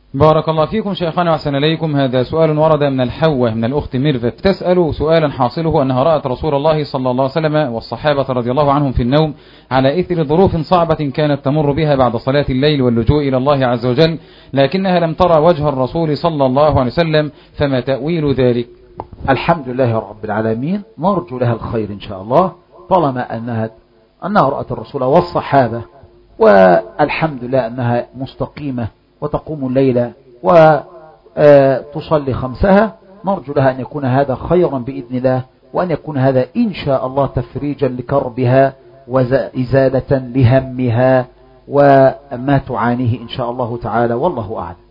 بارك الله فيكم شيخنا وحسن إليكم. هذا سؤال ورد من الحوة من الأخت ميرفت، تسأل سؤالا حاصله أنها رأت رسول الله صلى الله عليه وسلم والصحابة رضي الله عنهم في النوم على إثر ظروف صعبة كانت تمر بها بعد صلاة الليل واللجوء إلى الله عز وجل، لكنها لم ترى وجه الرسول صلى الله عليه وسلم، فما تأويل ذلك؟ الحمد لله رب العالمين، نرجو لها الخير إن شاء الله طالما أنها رأت الرسول والصحابة، والحمد لله أنها مستقيمة وتقوم الليلة وتصلي خمسها. نرجو لها أن يكون هذا خيرا بإذن الله، وأن يكون هذا إن شاء الله تفريجا لكربها وإزالة لهمها وما تعانيه إن شاء الله تعالى، والله أعلم.